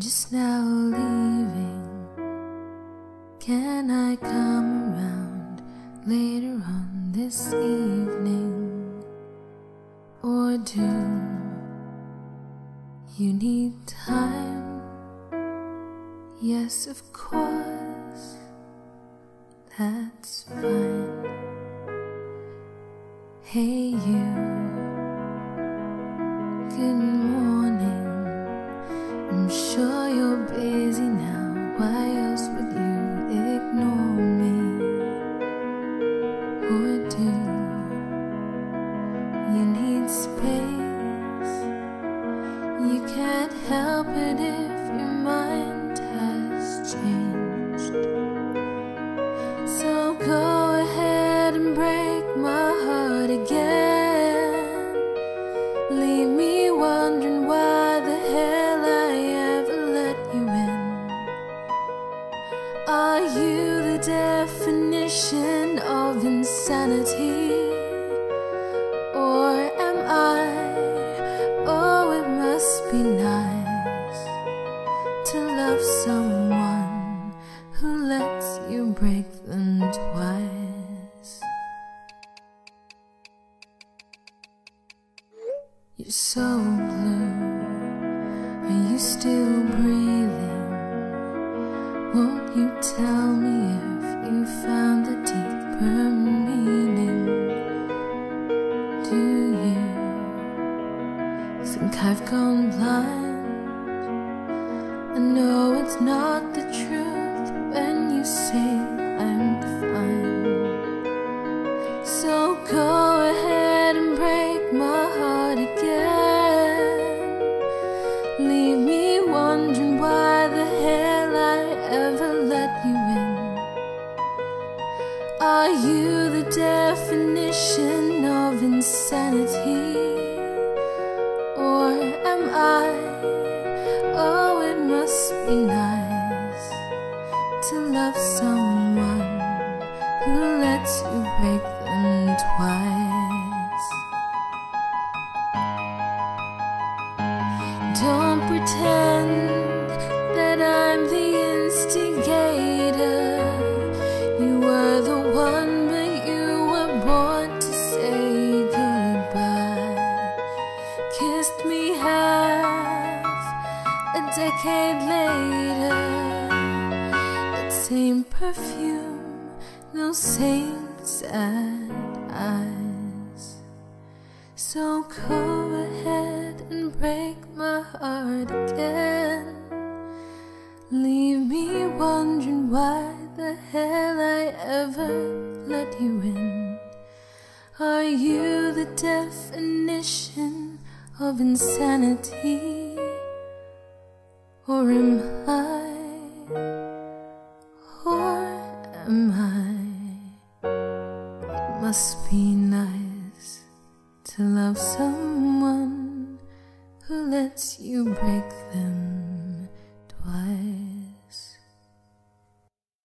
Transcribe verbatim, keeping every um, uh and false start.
just now leaving. Can I come around later on this evening? Or do you need time? Yes, of course, that's fine. Hey you, good morning. I'm sure you're busy now. Why else would you ignore me? Or do you need space? You can't help it if your mind has changed. So go ahead and break my heart again. Leave me wondering why the hell I ever let you in. Are you the definition of insanity? Or am I? Oh, it must be nice to love someone who lets you break them twice. You're so blue, are you still breathing? Won't you tell me if you found the deeper meaning? Do you think I've gone blind? I know it's not the truth when you say I'm fine. So go ahead and break my heart again. Leave me wondering why the hell I ever let you in. Are you the definition of insanity? Or am I? Oh, it must be nice to love someone who lets you break them twice. Don't pretend that I'm the instigator. You were the one, but you were born to say goodbye. Kissed me half a decade later. That same perfume, those same sad eyes. So go ahead and break my heart again. Leave me wondering why the hell I ever let you in. Are you the definition of insanity? Or am I? Or am I? It must be nice to love someone who lets you break them